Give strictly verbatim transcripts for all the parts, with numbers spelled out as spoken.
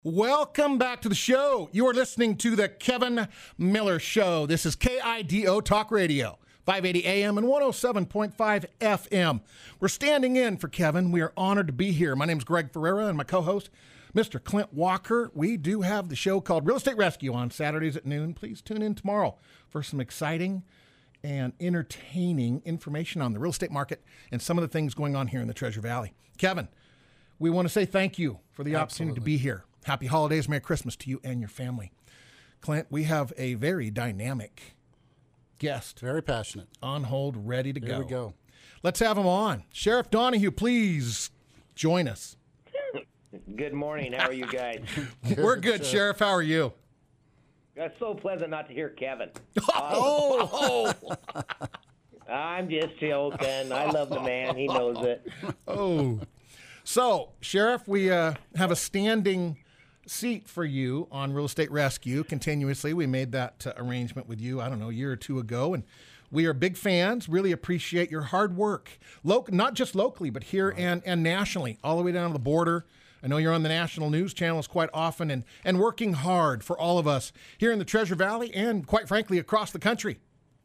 Welcome back to the show. You are listening to the Kevin Miller Show. This is K I D O Talk Radio, five eighty A M and one oh seven point five F M. We're standing in for Kevin. We are honored to be here. My name is Greg Ferreira, and my co-host, Mister Clint Walker. We do have the show called Real Estate Rescue on Saturdays at noon. Please tune in tomorrow for some exciting and entertaining information on the real estate market and some of the things going on here in the Treasure Valley. Kevin, we want to say thank you for the opportunity to be here. Happy holidays, Merry Christmas to you and your family. Clint, we have a very dynamic guest. Very passionate. On hold, ready to Here go. we go. Let's have him on. Sheriff Donahue, please join us. Good morning. How are you guys? Good, We're good, Sheriff. How are you? It's so pleasant not to hear Kevin. Oh, oh. I'm just joking. I love the man. He knows it. Oh. So, Sheriff, we uh, have a standing seat for you on Real Estate Rescue continuously. We made that uh, arrangement with you, I don't know, a year or two ago, and we are big fans, really appreciate your hard work, Lo- not just locally, but here and, and nationally, all the way down to the border. I know you're on the national news channels quite often and, and working hard for all of us here in the Treasure Valley and, quite frankly, across the country.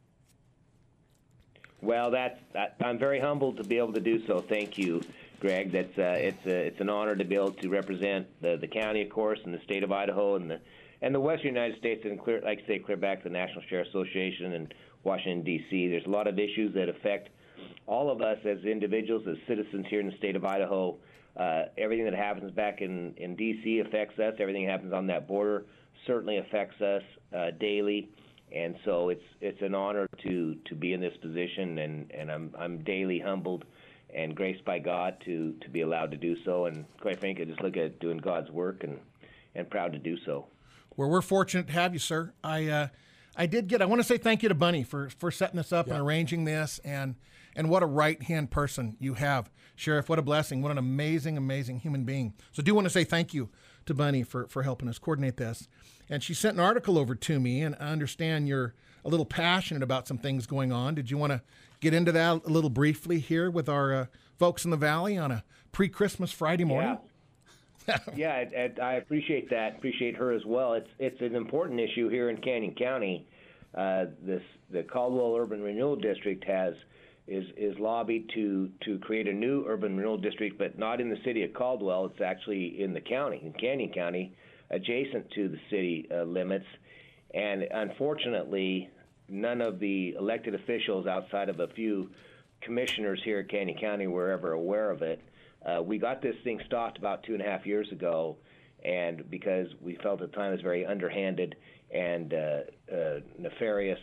Well, that's that, I'm very humbled to be able to do so. Thank you, Greg. That's uh, it's a, it's an honor to be able to represent the, the county, of course, and the state of Idaho, and the and the Western United States, and clear, like I say, clear back to the National Sheriff Association and Washington D C. There's a lot of issues that affect all of us as individuals, as citizens here in the state of Idaho. Uh, everything that happens back in, in D C affects us. Everything that happens on that border certainly affects us uh, daily. And so it's it's an honor to, to be in this position, and, and I'm I'm daily humbled and graced by God to, to be allowed to do so. And quite frankly, just look at doing God's work and, and proud to do so. Well, we're fortunate to have you, sir. I uh, I did get. I want to say thank you to Bunny for, for setting this up yeah. and arranging this, and and what a right hand person you have, Sheriff. What a blessing. What an amazing, amazing human being. So I do want to say thank you to Bunny for, for helping us coordinate this. And she sent an article over to me, and I understand you're a little passionate about some things going on. Did you want to get into that a little briefly here with our uh, folks in the Valley on a pre-Christmas Friday morning? Yeah, yeah I, I appreciate that. Appreciate her as well. It's it's an important issue here in Canyon County. Uh, this the Caldwell Urban Renewal District has is is lobbied to to create a new urban renewal district, but not in the city of Caldwell. It's actually in the county, in Canyon County, adjacent to the city uh, limits. And unfortunately, none of the elected officials outside of a few commissioners here at Canyon County were ever aware of it. Uh, we got this thing stopped about two and a half years ago, and because we felt at the time it was very underhanded and uh, uh, nefarious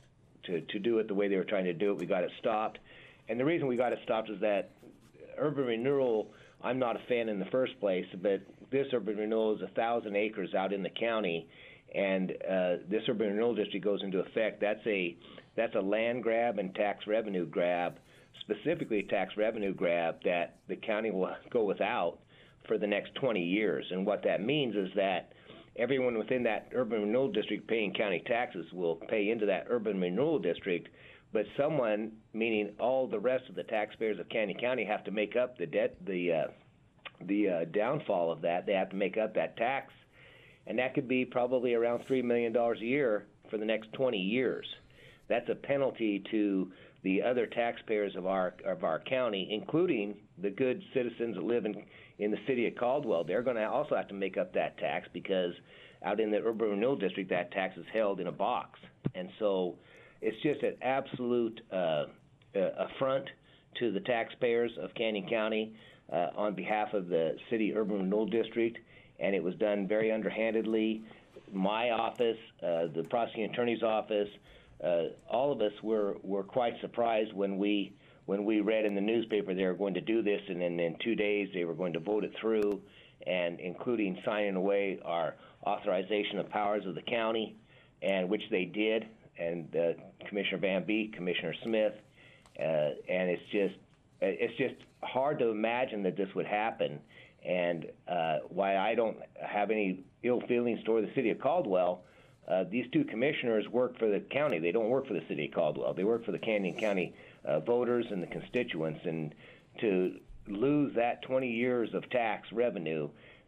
to, to do it the way they were trying to do it, we got it stopped. And the reason we got it stopped is that urban renewal, I'm not a fan in the first place, but this urban renewal is a thousand acres out in the county, and uh, this urban renewal district goes into effect. That's a that's a land grab and tax revenue grab, specifically a tax revenue grab that the county will go without for the next twenty years. And what that means is that everyone within that urban renewal district paying county taxes will pay into that urban renewal district, but someone, meaning all the rest of the taxpayers of Canyon County, have to make up the debt, the uh, the uh, downfall of that. They have to make up that tax, and that could be probably around three million dollars a year for the next twenty years. That's a penalty to the other taxpayers of our of our county, including the good citizens that live in, in the city of Caldwell. They're going to also have to make up that tax because out in the urban renewal district, that tax is held in a box. And so it's just an absolute uh, uh, affront to the taxpayers of Canyon County uh, on behalf of the city urban renewal district, and it was done very underhandedly. My office, uh, the prosecuting attorney's office, uh, all of us were, were quite surprised when we when we read in the newspaper they were going to do this, and then in two days they were going to vote it through, and including signing away our authorization of powers of the county, and which they did, and uh, Commissioner Van Beek, Commissioner Smith, uh, and it's just it's just hard to imagine that this would happen, and uh, why I don't have any ill feelings toward the city of Caldwell. Uh, these two commissioners work for the county. They don't work for the city of Caldwell. They work for the Canyon County uh, voters and the constituents. And to lose that twenty years of tax revenue,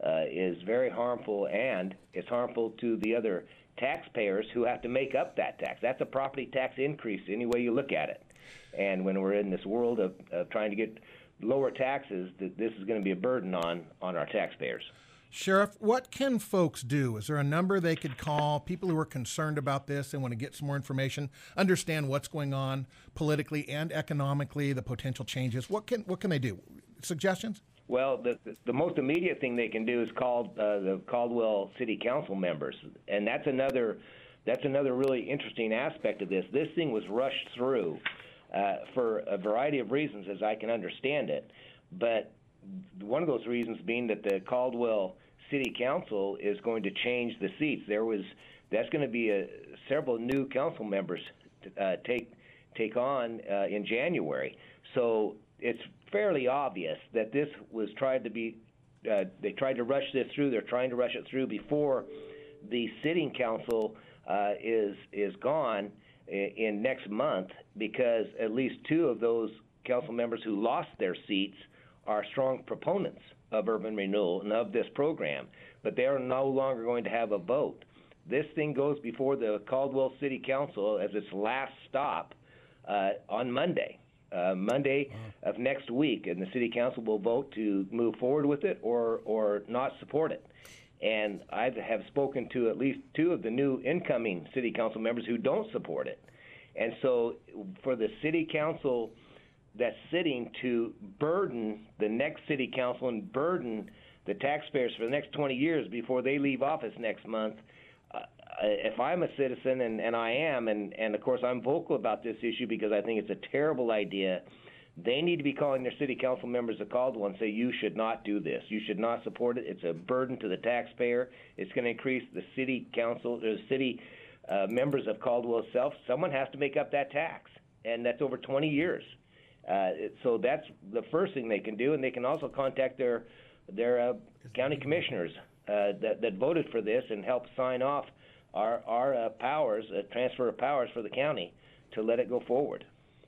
uh, is very harmful, and it's harmful to the other taxpayers who have to make up that tax. That's a property tax increase any way you look at it. And when we're in this world of, of trying to get lower taxes, th- this is going to be a burden on, on our taxpayers. Sheriff, what can folks do? Is there a number they could call, people who are concerned about this and want to get some more information, understand what's going on politically and economically, the potential changes? What can what can they do? Suggestions? Well, the, the most immediate thing they can do is call uh, the Caldwell City Council members, and that's another that's another really interesting aspect of this. This thing was rushed through uh, for a variety of reasons, as I can understand it, but one of those reasons being that the Caldwell City Council is going to change the seats. There was that's going to be a, several new council members to, uh, take take on uh, in January. So it's fairly obvious that this was tried to be. Uh, they tried to rush this through. They're trying to rush it through before the sitting council uh, is is gone in, in next month, because at least two of those council members who lost their seats are strong proponents of urban renewal and of this program, but they are no longer going to have a vote. This thing goes before the Caldwell City Council as its last stop uh, on Monday, uh, Monday wow. of next week, and the City Council will vote to move forward with it or, or not support it. And I have spoken to at least two of the new incoming City Council members who don't support it. And so for the City Council that's sitting to burden the next City Council and burden the taxpayers for the next twenty years before they leave office next month, uh, if I'm a citizen, and, and I am, and, and of course I'm vocal about this issue because I think it's a terrible idea, they need to be calling their City Council members of Caldwell and say, you should not do this. You should not support it. It's a burden to the taxpayer. It's going to increase the City Council, the City uh, members of Caldwell itself. Someone has to make up that tax, and that's over twenty years. Uh, so that's the first thing they can do, and they can also contact their their uh, county commissioners uh, that, that voted for this and help sign off our our uh, powers, uh, transfer of powers for the county to let it go forward.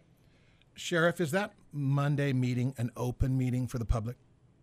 Sheriff, is that Monday meeting an open meeting for the public?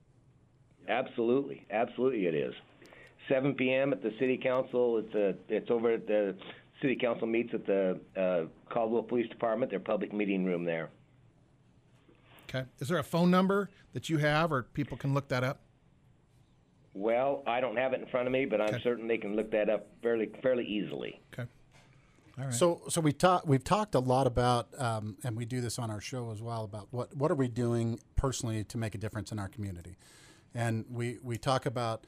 Absolutely, absolutely, it is. seven p.m. at the City Council. It's a it's over at the City Council meets at the uh, Caldwell Police Department, their public meeting room there. Okay. Is there a phone number that you have, or people can look that up? Well, I don't have it in front of me, but I'm okay. certain they can look that up fairly fairly easily. Okay. All right. So, so we talk, we've talked a lot about, um, and we do this on our show as well, about what, what are we doing personally to make a difference in our community. And we, we talk about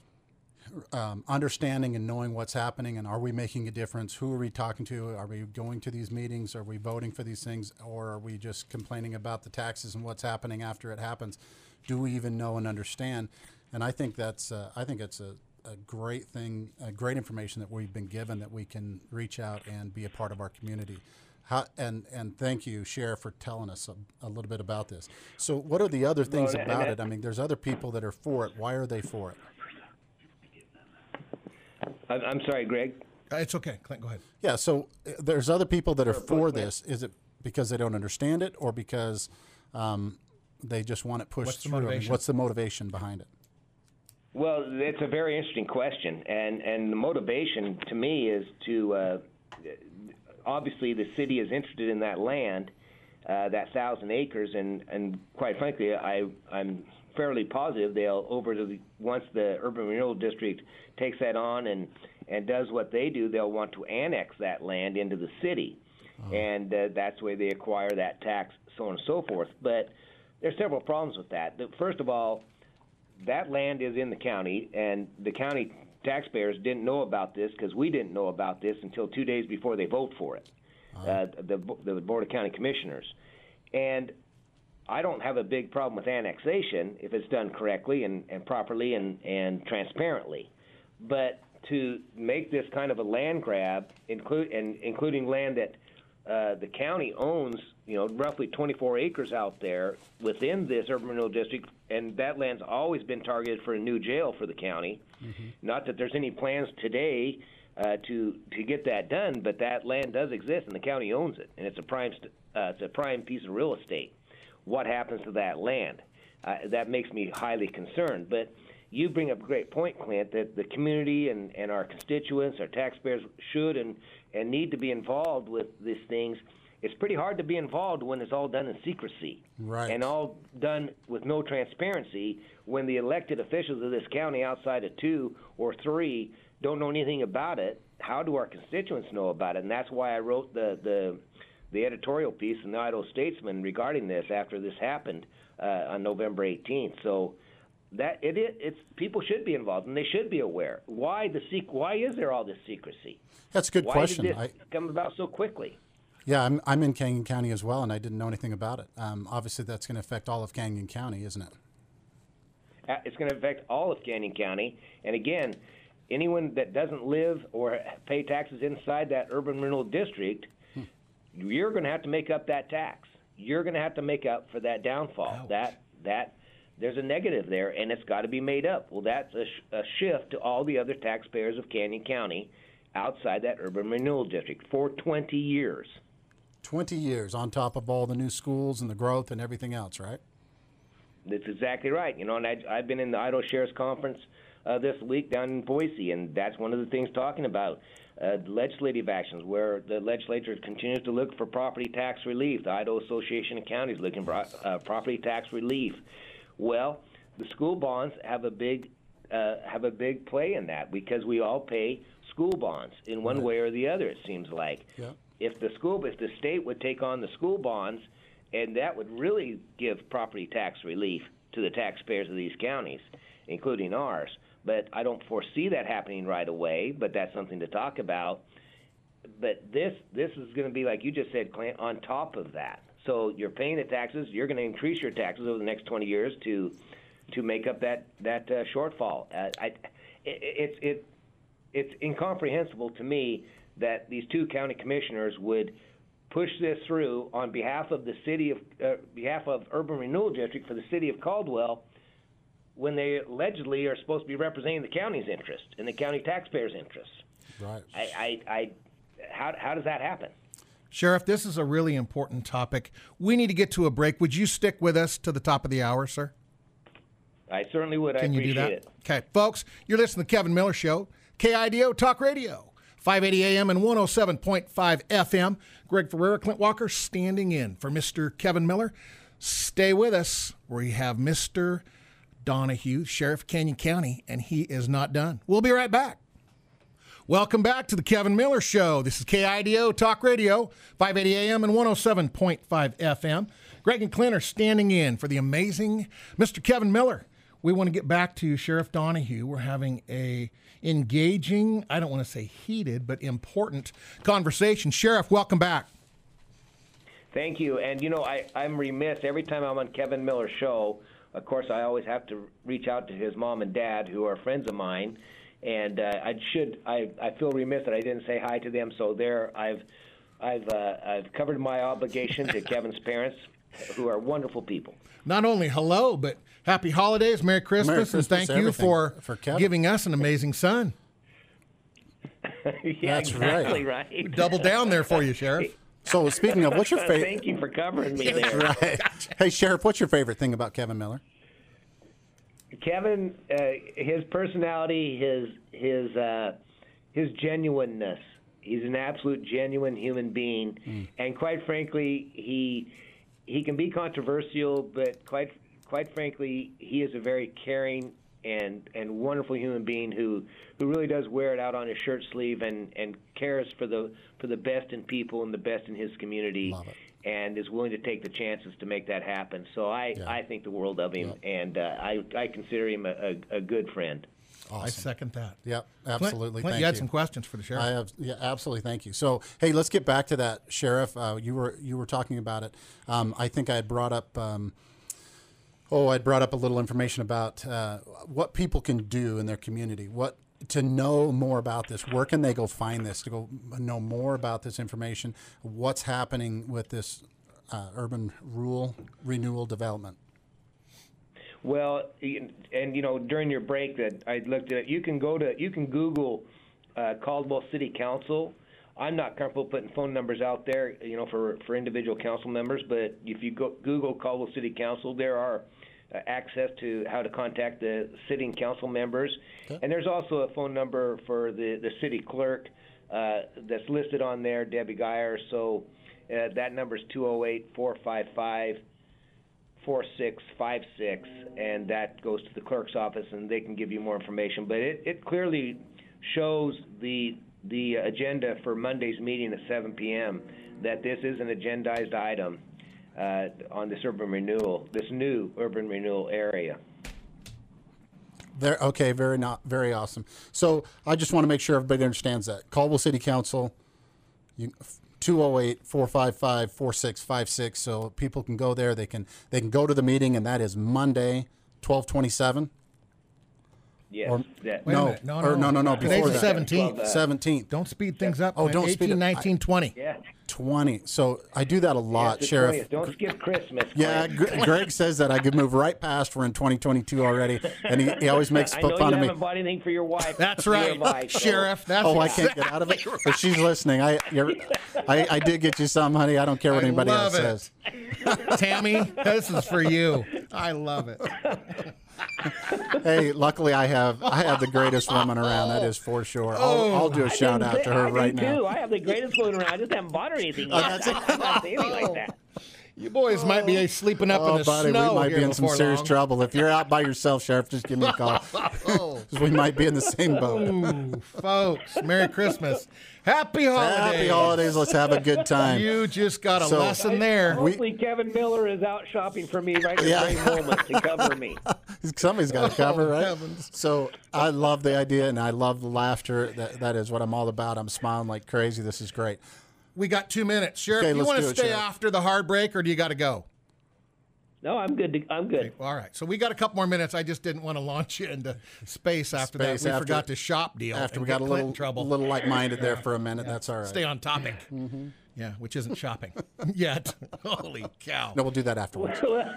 um, understanding and knowing what's happening, and are we making a difference? Who are we talking to? Are we going to these meetings? Are we voting for these things? Or are we just complaining about the taxes and what's happening after it happens? Do we even know and understand? And I think that's, uh, I think it's a, a great thing, a great information that we've been given, that we can reach out and be a part of our community. How, and, and thank you, Sheriff, for telling us a, a little bit about this. So what are the other things well, about it? I mean, there's other people that are for it. Why are they for it? I'm sorry, Greg. Uh, it's okay. Clint, go ahead. Yeah, so uh, there's other people that are for this. Is it because they don't understand it, or because um, they just want it pushed what's through? The motivation? I mean, what's the motivation behind it? Well, it's a very interesting question, and, and the motivation to me is to, uh, obviously the city is interested in that land, uh, that thousand acres, and, and quite frankly, I, I'm fairly positive they'll, over to the, once the Urban Renewal District takes that on and, and does what they do, they'll want to annex that land into the city, oh. and uh, that's the way they acquire that tax, so on and so forth. But there's several problems with that. First of all, that land is in the county, and the county taxpayers didn't know about this because we didn't know about this until two days before they vote for it, uh-huh. uh, the, the Board of County Commissioners. And I don't have a big problem with annexation if it's done correctly and, and properly and, and transparently. But to make this kind of a land grab, include, and including land that uh, the county owns, you know, roughly twenty-four acres out there within this urban renewal district, and that land's always been targeted for a new jail for the county. Mm-hmm. Not that there's any plans today uh, to to get that done, but that land does exist, and the county owns it, and it's a prime uh, it's a prime piece of real estate. What happens to that land? Uh, that makes me highly concerned. But you bring up a great point, Clint, that the community and, and our constituents, our taxpayers should and, and need to be involved with these things. It's pretty hard to be involved when it's all done in secrecy. Right. And all done with no transparency when the elected officials of this county outside of two or three don't know anything about it. How do our constituents know about it? And that's why I wrote the, the, the editorial piece in the Idaho Statesman regarding this after this happened uh, on November eighteenth. So that it, it it's people should be involved and they should be aware. Why the sec- Why is there all this secrecy? That's a good why question. Why did this I, come about so quickly? Yeah, I'm I'm in Canyon County as well, and I didn't know anything about it. Um, obviously, that's going to affect all of Canyon County, isn't it? Uh, It's going to affect all of Canyon County. And again, anyone that doesn't live or pay taxes inside that urban renewal district, hmm. you're going to have to make up that tax. You're going to have to make up for that downfall. Ouch. That that there's a negative there, and it's got to be made up. Well, that's a, sh- a shift to all the other taxpayers of Canyon County outside that urban renewal district for twenty years. twenty years on top of all the new schools and the growth and everything else, right? That's exactly right. You know, and I, I've been in the Idaho Sheriff's Conference uh, this week down in Boise, and that's one of the things talking about uh, legislative actions where the legislature continues to look for property tax relief. The Idaho Association of Counties looking for uh, property tax relief. Well, the school bonds have a big uh, have a big play in that because we all pay school bonds in one Right. way or the other. It seems like. Yeah. If the school, if the state would take on the school bonds, and that would really give property tax relief to the taxpayers of these counties, including ours. But I don't foresee that happening right away. But that's something to talk about. But this this is going to be, like you just said, Clint, on top of that. So you're paying the taxes. You're going to increase your taxes over the next twenty years to to make up that that uh, shortfall. Uh, I, it, it's it it's incomprehensible to me that these two county commissioners would push this through on behalf of the city of uh, behalf of Urban Renewal District for the city of Caldwell, when they allegedly are supposed to be representing the county's interest and the county taxpayers' interests. Right. I, I, I how how does that happen? Sheriff, this is a really important topic. We need to get to a break. Would you stick with us to the top of the hour, sir? I certainly would. Can I you do appreciate that? it. Okay, folks, you're listening to the Kevin Miller Show, K I D O Talk Radio, five eighty A M and one oh seven point five F M. Greg Ferrera, Clint Walker standing in for Mister Kevin Miller. Stay with us. We have Mister Donahue, Sheriff of Canyon County, and he is not done. We'll be right back. Welcome back to the Kevin Miller Show. This is K I D O Talk Radio, five eighty A M and one oh seven point five F M. Greg and Clint are standing in for the amazing Mister Kevin Miller. We want to get back to Sheriff Donahue. We're having a engaging, I don't want to say heated, but important conversation. Sheriff, welcome back. Thank you. And, you know, I, I'm remiss every time I'm on Kevin Miller's show. Of course, I always have to reach out to his mom and dad, who are friends of mine. And uh, I should, I, I feel remiss that I didn't say hi to them. So there, I've, I've, uh, I've covered my obligation to Kevin's parents, who are wonderful people. Not only hello, but happy holidays, Merry Christmas, Merry Christmas, and thank you everything for, for Kevin. giving us an amazing son. Yeah, That's exactly right. right. Double down there for you, Sheriff. So speaking of, what's your favorite? Thank you for covering me there. Right. Hey, Sheriff, what's your favorite thing about Kevin Miller? Kevin, uh, his personality, his his uh, his genuineness. He's an absolute genuine human being, mm. and quite frankly, he he can be controversial, but quite quite frankly, he is a very caring and and wonderful human being who, who really does wear it out on his shirt sleeve and, and cares for the for the best in people and the best in his community. Love it. And is willing to take the chances to make that happen. So I, Yeah. I think the world of him, Yeah. and uh, I, I consider him a, a, a good friend. Awesome. I second that. Yep, absolutely. Clint, Clint Thank you had you. some questions for the Sheriff. I have, yeah, absolutely. Thank you. So, hey, let's get back to that, Sheriff. Uh, you were you were talking about it. Um, I think I had brought up. Um, oh, I brought up a little information about uh, what people can do in their community. What to know more about this. Where can they go find this? To go know more about this information. What's happening with this uh, urban rural renewal development? Well, and you know, during your break that I looked at it, you can go to you can Google uh, Caldwell City Council. I'm not comfortable putting phone numbers out there, you know, for for individual council members. But if you go Google Caldwell City Council, there are uh, access to how to contact the sitting council members. Okay. And there's also a phone number for the, the city clerk uh, that's listed on there, Debbie Geyer. So uh, that number is two oh eight, four five five, four six five six, and that goes to the clerk's office, and they can give you more information. But it, it clearly shows the the agenda for Monday's meeting at seven p.m. that this is an agendized item uh, on this urban renewal, this new urban renewal area. There, okay, very not very awesome. So I just want to make sure everybody understands that. Caldwell City Council, you, two oh eight, four five five, four six five six, so people can go there. They can they can go to the meeting, and that is Monday, twelve twenty-seven. Yes. Or, that, Wait a no, minute. No, or no. no, no, no, Today's before the that. seventeenth. Uh, seventeenth. Don't speed things up. Oh, man. don't speed eighteen, it. nineteen, twenty. yeah. twenty. So I do that a lot, Yes, the Sheriff. twentieth. Don't skip Christmas. Yeah, Clint. Gr- Greg says that I could move right past. We're in twenty twenty-two already, and he, he always makes I know fun you of me. haven't bought anything for your wife. That's Neither right, have I, so- Sheriff. That's Oh, I can't get out of it. But she's listening. I, you're, I, I did get you some, honey. I don't care what I anybody else love it. says. Tammy, this is for you. I love it. Hey, luckily I have I have the greatest woman around. That is for sure. I'll, I'll do a I shout didn't out say- to her I do right too. now. I have the greatest phone around. I just haven't bought her anything yet. that's it. I'm not saying anything like that. You boys might be sleeping up in Oh, the buddy, we snow might here be in some before serious long. trouble. If you're out by yourself, Sheriff, just give me a call. Oh, 'Cause we might be in the same boat. ooh, folks, Merry Christmas. Happy holidays. Happy holidays. Let's have a good time. You just got a So- lesson there. Hopefully, Kevin Miller is out shopping for me right at Yeah. the very moment to cover me. Somebody's got to cover, Oh, right? heavens. So I love the idea, and I love the laughter. That that is what I'm all about. I'm smiling like crazy. This is great. We got two minutes. Sheriff, Okay, you let's want to do it, stay Sheriff. after the hard break, or do you got to go? No, I'm good. To, I'm good. All right. So we got a couple more minutes. I just didn't want to launch you into space after Space that. We after- forgot to shop deal. After and we got get a Clint little in trouble. little like-minded there for a minute, that's all right. Stay on topic. Mm-hmm. Yeah, which isn't shopping yet. Holy cow. No, we'll do that afterwards.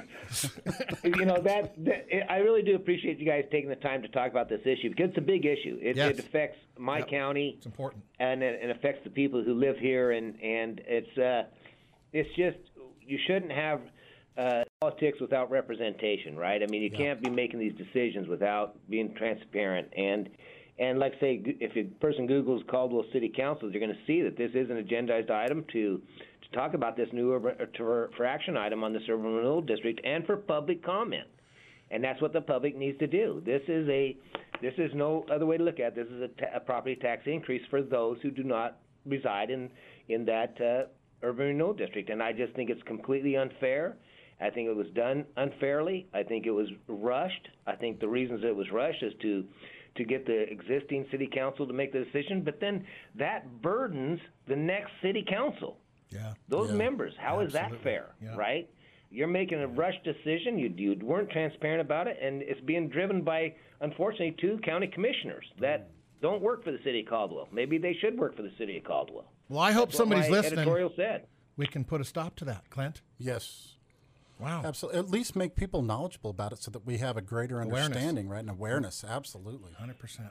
you know that, that I really do appreciate you guys taking the time to talk about this issue because it's a big issue. It, Yes. it affects my Yep. county. It's important. and it, it affects the people who live here, and and it's uh, it's just you shouldn't have uh, politics without representation, right? I mean, you can't be making these decisions without being transparent. And and like say, if a person Googles Caldwell City Council, you're going to see that this is an agendized item to to talk about this new urban uh, to, for action item on this urban renewal district and for public comment. And that's what the public needs to do. This is a, this is no other way to look at it. This is a, ta- a property tax increase for those who do not reside in in that uh, urban renewal district. And I just think it's completely unfair. I think it was done unfairly. I think it was rushed. I think the reasons it was rushed is to to get the existing city council to make the decision. But then that burdens the next city council. Yeah. Those Yeah. members. How is that Absolutely. fair? Yeah. Right? You're making a rushed decision. You, you weren't transparent about it, and it's being driven by, unfortunately, two county commissioners that don't work for the city of Caldwell. Maybe they should work for the city of Caldwell. Well, I hope That's what somebody's my listening. editorial said. We can put a stop to that, Clint. Yes, Wow. absolutely. At least make people knowledgeable about it so that we have a greater Awareness. understanding, right? And awareness. Absolutely. one hundred percent.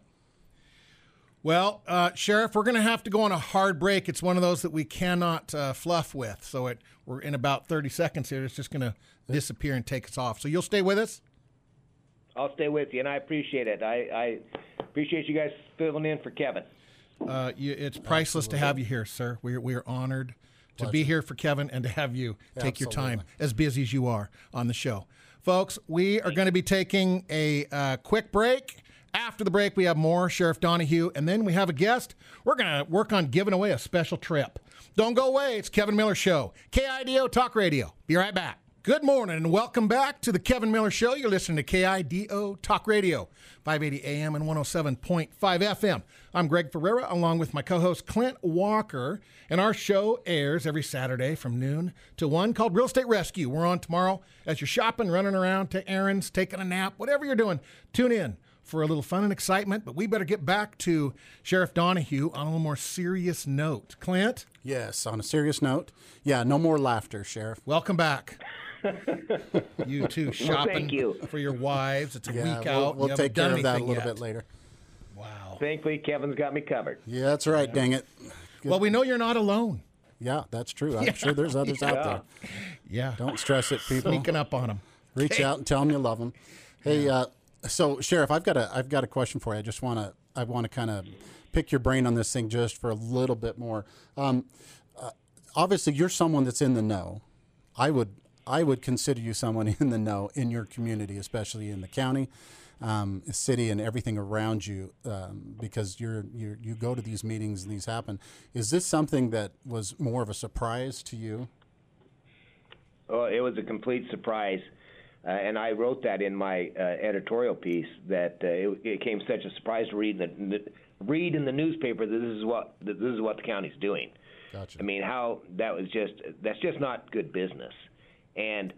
Well, uh, Sheriff, we're going to have to go on a hard break. It's one of those that we cannot uh, fluff with. So it, we're in about thirty seconds here. It's just going to disappear and take us off. So you'll stay with us? I'll stay with you, and I appreciate it. I, I appreciate you guys filling in for Kevin. Uh, you, it's priceless to have you here, sir. We're, we're honored to be here for Kevin and to have you take your time, Absolutely. as busy as you are, on the show. Folks, we are going to be taking a uh, quick break. After the break, we have more Sheriff Donahue, and then we have a guest. We're going to work on giving away a special trip. Don't go away. It's Kevin Miller Show, K I D O Talk Radio. Be right back. Good morning and welcome back to the Kevin Miller Show. You're listening to K I D O Talk Radio, five eighty A M and one oh seven point five F M. I'm Greg Ferreira along with my co-host Clint Walker, and our show airs every Saturday from noon to one called Real Estate Rescue. We're on tomorrow as you're shopping, running around, to errands, taking a nap, whatever you're doing. Tune in for a little fun and excitement, but we better get back to Sheriff Donahue on a little more serious note. Clint, Yes. On a serious note, yeah, no more laughter, Sheriff. welcome back. You too, shopping thank you. for your wives. It's a Yeah, week we'll, out. we'll You haven't take care done of that a anything little yet. bit later. Wow. Thankfully, Kevin's got me covered. Yeah, that's right. Dang it. Well, we know you're not alone. Yeah, that's true. I'm sure there's others out there. Yeah. Don't stress it, people. Sneaking up on them. Reach Hey. out and tell them you love them. Hey, uh, so Sheriff, I've got a I've got a question for you. I just want to I want to kind of pick your brain on this thing just for a little bit more. Um, uh, obviously, you're someone that's in the know. I would I would consider you someone in the know in your community, especially in the county, um, city, and everything around you, um, because you're you you go to these meetings and these happen. Is this something that was more of a surprise to you? Oh, it was a complete surprise. Uh, and I wrote that in my uh, editorial piece, that uh, it, it came such a surprise to read in the, read in the newspaper that this is what that this is what the county's doing. Gotcha. I mean, how that was just that's just not good business. And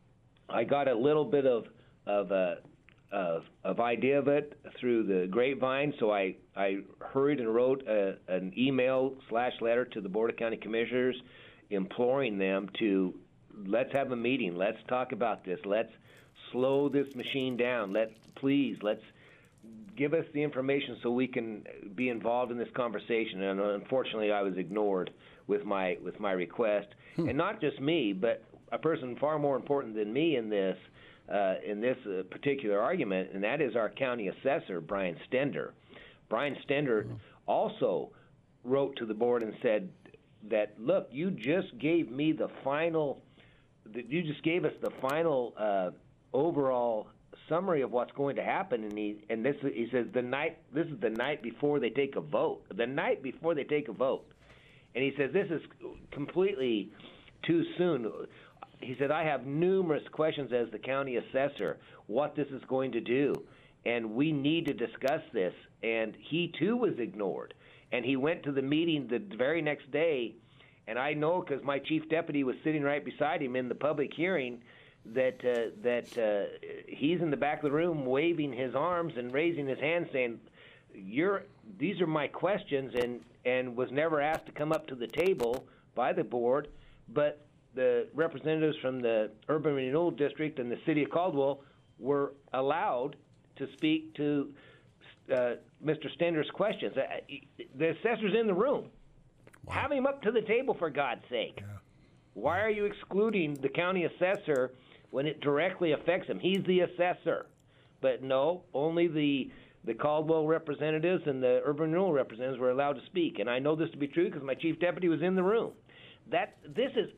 I got a little bit of of uh, of, of idea of it through the grapevine, so I I hurried and wrote a, an email slash letter to the Board of County Commissioners, imploring them to. Let's have a meeting. Let's talk about this. Let's slow this machine down. Let please let's give us the information so we can be involved in this conversation. And unfortunately, I was ignored with my with my request. Hmm. And not just me, but a person far more important than me in this uh, in this uh, particular argument, and that is our county assessor, Brian Stender. Brian Stender hmm. also wrote to the board and said that, look, you just gave me the final. You just gave us the final uh, overall summary of what's going to happen, and he and this he says the night this is the night before they take a vote. The night before they take a vote, and he says this is completely too soon. He said I have numerous questions as the county assessor what this is going to do, and we need to discuss this. And he too was ignored, and he went to the meeting the very next day. And I know because my chief deputy was sitting right beside him in the public hearing that uh, that uh, he's in the back of the room waving his arms and raising his hand saying, "You're these are my questions," and, and was never asked to come up to the table by the board. But the representatives from the Urban Renewal District and the City of Caldwell were allowed to speak to uh, Mister Stender's questions. Uh, the assessor's in the room. Wow. Have him up to the table, for God's sake. Yeah. Why are you excluding the county assessor when it directly affects him? He's the assessor. But no, only the the Caldwell representatives and the urban renewal representatives were allowed to speak. And I know this to be true because my chief deputy was in the room. That this is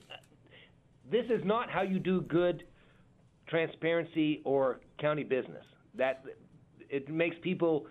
this is not how you do good transparency or county business. That it makes people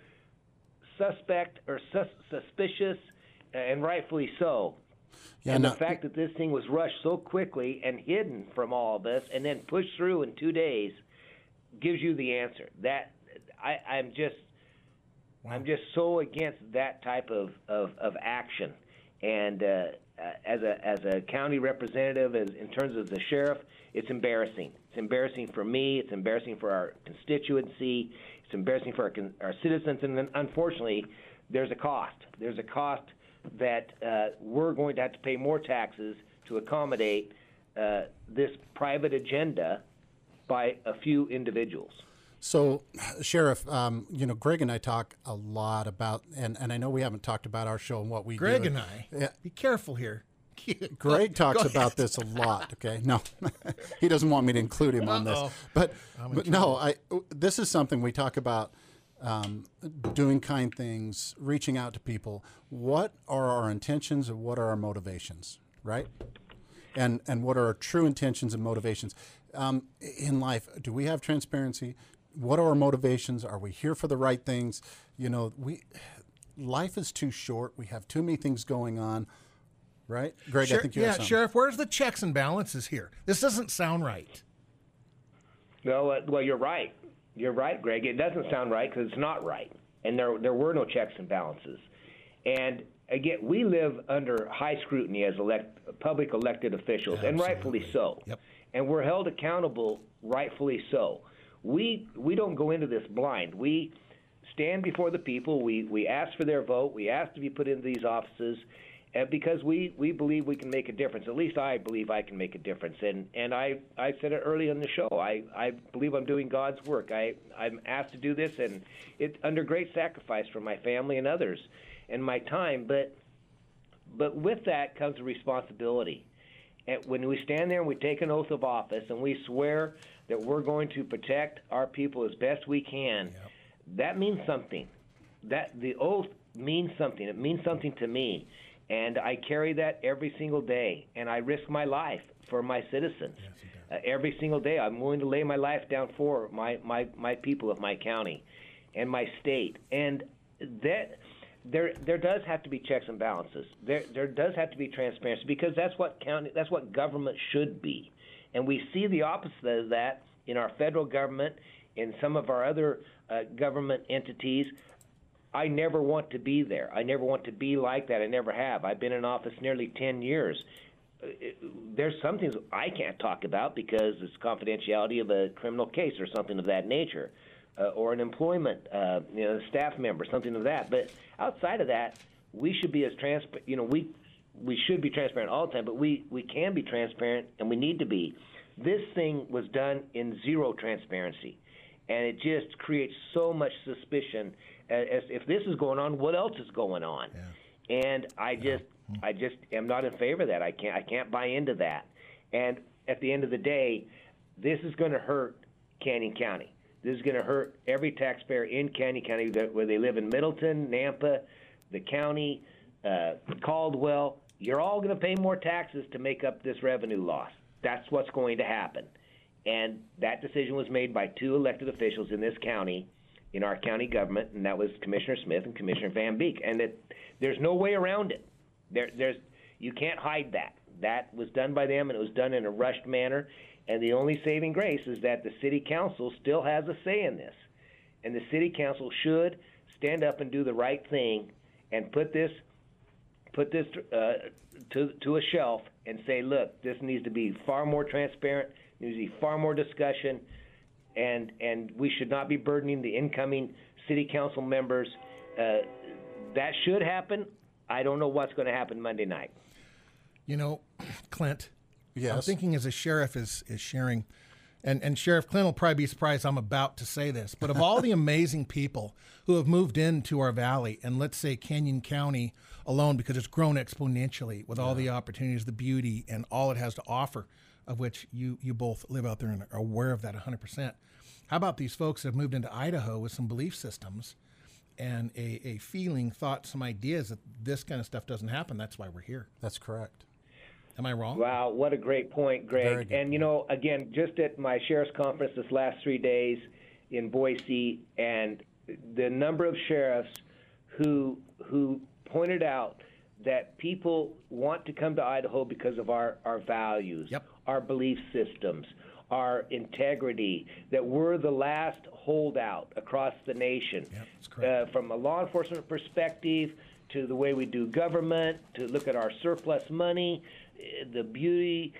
suspect or sus- suspicious. And rightfully so. Yeah, and no, the fact that this thing was rushed so quickly and hidden from all of us and then pushed through in two days gives you the answer. That I, I'm just wow. I'm just so against that type of, of, of action. And uh, as a as a county representative, as in terms of the sheriff, it's embarrassing. It's embarrassing for me. It's embarrassing for our constituency. It's embarrassing for our, our citizens. And then, unfortunately, there's a cost. There's a cost that uh, we're going to have to pay more taxes to accommodate uh, this private agenda by a few individuals. So, Sheriff, um, you know, Greg and I talk a lot about, and, and I know we haven't talked about our show and what we Greg do. Greg and I, yeah. be careful here. Greg talks about this a lot, okay? No, he doesn't want me to include him on Uh-oh. this. But, but no, I. this is something we talk about. Um, doing kind things, reaching out to people. What are our intentions and what are our motivations, right? And and what are our true intentions and motivations um, in life? Do we have transparency? What are our motivations? Are we here for the right things? You know, we life is too short. We have too many things going on, right? Greg, Sher- I think you yeah, have something. Sheriff, where's the checks and balances here? This doesn't sound right. No, uh, well, you're right. You're right, Greg. It doesn't sound right because it's not right, and there there were no checks and balances. And again, we live under high scrutiny as elect, public elected officials, Absolutely. and rightfully so. Yep. And we're held accountable, rightfully so. We we don't go into this blind. We stand before the people. We we ask for their vote. We ask to be put into these offices. And because we, we believe we can make a difference. At least I believe I can make a difference. And and I, I said it early in the show. I, I believe I'm doing God's work. I, I'm asked to do this, and it under great sacrifice from my family and others and my time. But but with that comes a responsibility. And when we stand there and we take an oath of office and we swear that we're going to protect our people as best we can, yep. that means something. That the oath means something. It means something to me, and I carry that every single day, and I risk my life for my citizens. Yes, uh, every single day, I'm willing to lay my life down for my, my, my people of my county and my state. And that there there does have to be checks and balances. There there does have to be transparency, because that's what county that's what government should be. And we see the opposite of that in our federal government, in some of our other uh, government entities. I never want to be there. I never want to be like that. I never have. I've been in office nearly ten years. There's some things I can't talk about because it's confidentiality of a criminal case or something of that nature, uh, or an employment, uh, you know, staff member, something of that. But outside of that, we should be as transparent. You know, we we should be transparent all the time, but we, we can be transparent, and we need to be. This thing was done in zero transparency, and it just creates so much suspicion. As if this is going on, what else is going on? Yeah. And I just, yeah. I just am not in favor of that. I can't, I can't buy into that. And at the end of the day, this is going to hurt Canyon County. This is going to hurt every taxpayer in Canyon County, whether they live in Middleton, Nampa, the county, uh, Caldwell. You're all going to pay more taxes to make up this revenue loss. That's what's going to happen. And that decision was made by two elected officials in this county, in our county government, and that was Commissioner Smith and Commissioner Van Beek. And it, there's no way around it. There, there's, you can't hide that. That was done by them, and it was done in a rushed manner. And the only saving grace is that the city council still has a say in this. And the city council should stand up and do the right thing and put this, put this uh, to, to a shelf and say, look, this needs to be far more transparent, needs to be far more discussion, and and we should not be burdening the incoming city council members. Uh, that should happen. I don't know what's going to happen Monday night. You know, Clint, yes. I'm thinking as a sheriff is, is sharing, and, and Sheriff Clint will probably be surprised I'm about to say this, but of all the amazing people who have moved into our valley, and let's say Canyon County alone, because it's grown exponentially with all yeah. the opportunities, the beauty, and all it has to offer, of which you, you both live out there and are aware of that one hundred percent. How about these folks that have moved into Idaho with some belief systems and a, a feeling, thought, some ideas that this kind of stuff doesn't happen? That's why we're here. That's correct. Am I wrong? Wow, what a great point, Greg. And, you know, again, just at my sheriff's conference this last three days in Boise, and the number of sheriffs who who pointed out that people want to come to Idaho because of our, our values, yep. our belief systems, our integrity, that we're the last holdout across the nation. Yep, that's correct. Uh, from a law enforcement perspective, to the way we do government, to look at our surplus money, the beauty,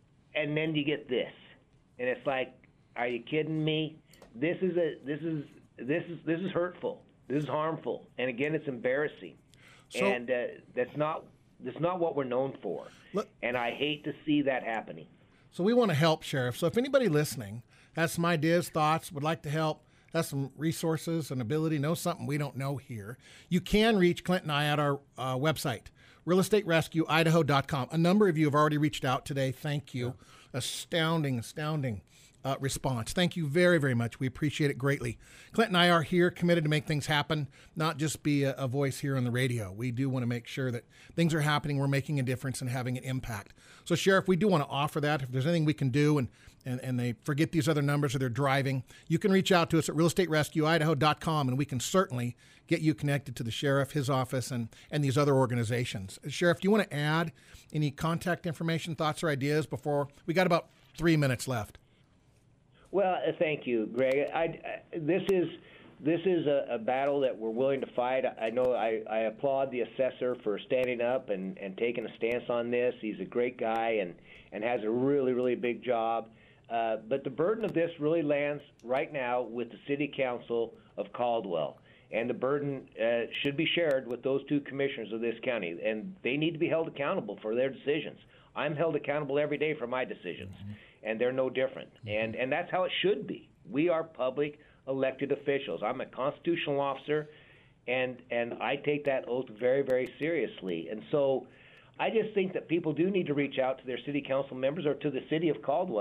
and then you get this. And it's like, are you kidding me? This is a this is this is this is hurtful. This is harmful. And again, it's embarrassing. So, and uh, that's not that's not what we're known for. Look, and I hate to see that happening. So we want to help, Sheriff. So if anybody listening has some ideas, thoughts, would like to help, has some resources and ability, knows something we don't know here, you can reach Clint and I at our uh, website, real estate rescue idaho dot com. A number of you have already reached out today. Thank you. Yeah. Astounding, astounding uh, response. Thank you very, very much. We appreciate it greatly. Clint and I are here, committed to make things happen, not just be a, a voice here on the radio. We do want to make sure that things are happening, we're making a difference and having an impact. So, Sheriff, we do want to offer that. If there's anything we can do and, and, and they forget these other numbers or they're driving, you can reach out to us at real estate rescue idaho dot com, and we can certainly get you connected to the sheriff, his office, and, and these other organizations. Sheriff, do you want to add any contact information, thoughts, or ideas before we got about three minutes left? Well, uh, thank you, Greg. I, I, this is this is a, a battle that we're willing to fight. I know I, I applaud the assessor for standing up and, and taking a stance on this. He's a great guy and, and has a really, really big job. Uh, but the burden of this really lands right now with the City Council of Caldwell. And the burden uh, should be shared with those two commissioners of this county. And they need to be held accountable for their decisions. I'm held accountable every day for my decisions. Mm-hmm. And they're no different. And and that's how it should be. We are public elected officials. I'm a constitutional officer, and and I take that oath very, very seriously. And so I just think that people do need to reach out to their city council members or to the city of Caldwell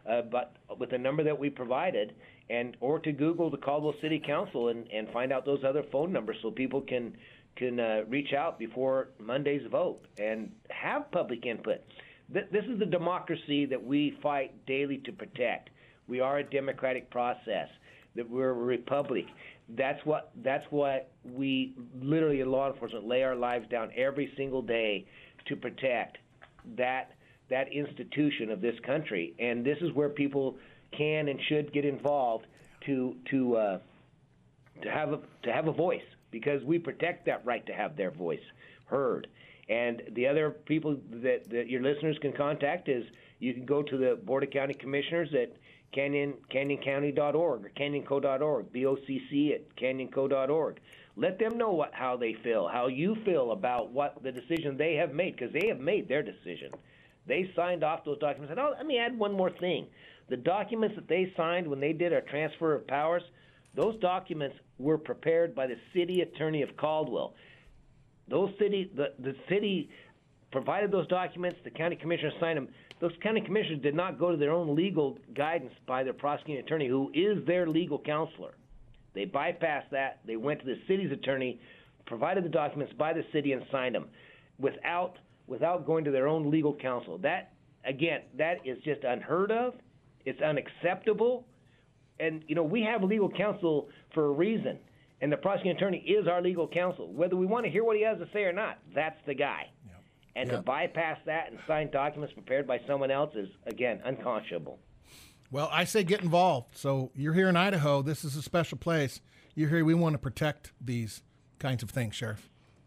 uh, but with the number that we provided, and or to Google the Caldwell City Council and, and find out those other phone numbers so people can can uh, reach out before Monday's vote and have public input. Th- this is the democracy that we fight daily to protect. We are a democratic process. That we're a republic. That's what that's what we literally in law enforcement lay our lives down every single day to protect that that institution of this country. And this is where people can and should get involved to to uh, to have a to have a voice, because we protect that right to have their voice heard. And the other people that, that your listeners can contact is you can go to the Board of County Commissioners at Canyon, canyon county dot org or canyon co dot org, B O C C at canyon co dot org. Let them know what, how they feel, how you feel about what the decision they have made, because they have made their decision. They signed off those documents. And oh, let me add one more thing. The documents that they signed when they did our transfer of powers, those documents were prepared by the city attorney of Caldwell. Those city, the, the city provided those documents. The county commissioners signed them. Those county commissioners did not go to their own legal guidance by their prosecuting attorney, who is their legal counselor. They bypassed that. They went to the city's attorney, provided the documents by the city, and signed them without without going to their own legal counsel. That, again, that is just unheard of. It's unacceptable. And, you know, we have legal counsel for a reason, and the prosecuting attorney is our legal counsel. Whether we want to hear what he has to say or not, that's the guy. Yep. And yep. to bypass that and sign documents prepared by someone else is, again, unconscionable. Well, I say get involved. So you're here in Idaho. This is a special place. You're here. We want to protect these kinds of things, Sheriff.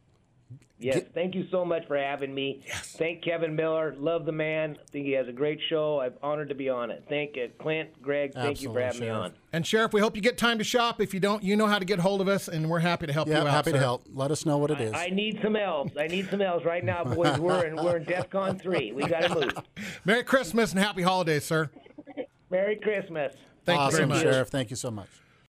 Yes, get- thank you so much for having me. Yes. Thank Kevin Miller. Love the man. I think he has a great show. I'm honored to be on it. Thank uh, Clint, Greg, thank Absolutely, you for having Sheriff. me on. And Sheriff, we hope you get time to shop. If you don't, you know how to get hold of us, and we're happy to help Yeah, you out. happy sir. to help. Let us know what it is. I, I need some elves. I need some elves right now, boys. We're in we're in DEFCON three. We got to move. Merry Christmas and happy holidays, sir. Merry Christmas. Thank awesome, you very much. Sheriff. Thank you so much.